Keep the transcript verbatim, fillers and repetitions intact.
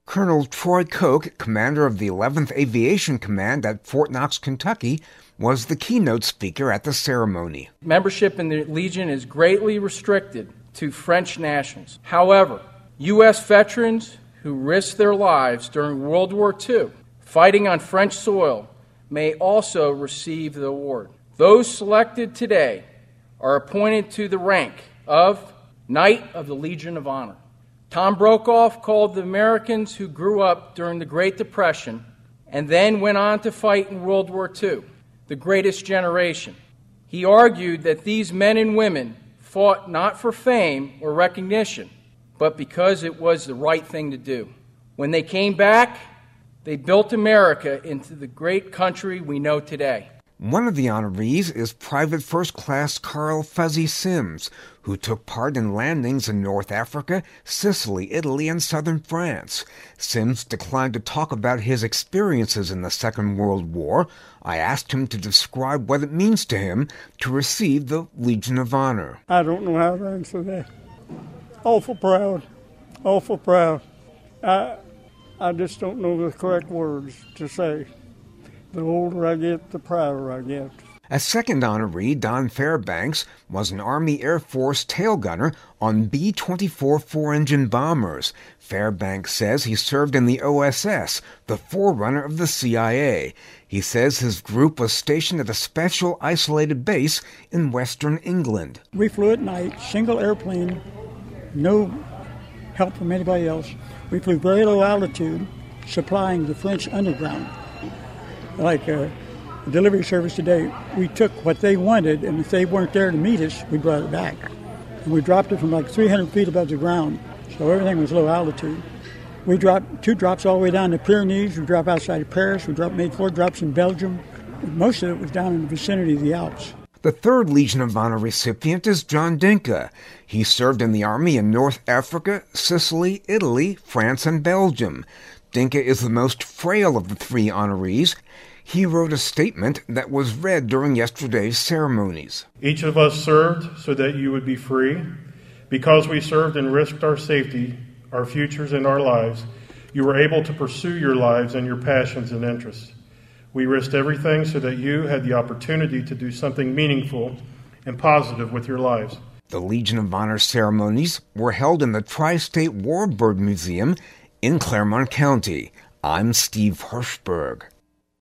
Colonel Troy Koch, commander of the eleventh Aviation Command at Fort Knox, Kentucky, was the keynote speaker at the ceremony. Membership in the Legion is greatly restricted to French nationals. However, U S veterans who risked their lives during World War Two fighting on French soil may also receive the award. Those selected today are appointed to the rank of Knight of the Legion of Honor. Tom Brokaw called the Americans who grew up during the Great Depression and then went on to fight in World War Two the greatest generation. He argued that these men and women fought not for fame or recognition, but because it was the right thing to do. When they came back, they built America into the great country we know today. One of the honorees is Private First Class Carl Fuzzy Sims, who took part in landings in North Africa, Sicily, Italy, and southern France. Sims declined to talk about his experiences in the Second World War. I asked him to describe what it means to him to receive the Legion of Honor. I don't know how to answer that. Awful proud. Awful proud. I, I just don't know the correct words to say. The older I get, the prouder I get. A second honoree, Don Fairbanks, was an Army Air Force tail gunner on B twenty-four four-engine bombers. Fairbanks says he served in the O S S, the forerunner of the C I A. He says his group was stationed at a special isolated base in western England. We flew at night, single airplane, no help from anybody else. We flew very low altitude, supplying the French underground. Like a delivery service today, we took what they wanted, and if they weren't there to meet us, we brought it back. And we dropped it from like three hundred feet above the ground, so everything was low altitude. We dropped two drops all the way down the Pyrenees. We dropped outside of Paris. We dropped made four drops in Belgium. Most of it was down in the vicinity of the Alps. The third Legion of Honor recipient is John Dinka. He served in the Army in North Africa, Sicily, Italy, France, and Belgium. Dinka is the most frail of the three honorees. He wrote a statement that was read during yesterday's ceremonies. Each of us served so that you would be free. Because we served and risked our safety, our futures, and our lives, you were able to pursue your lives and your passions and interests. We risked everything so that you had the opportunity to do something meaningful and positive with your lives. The Legion of Honor ceremonies were held in the Tri-State Warbird Museum in Claremont County. I'm Steve Hirschberg.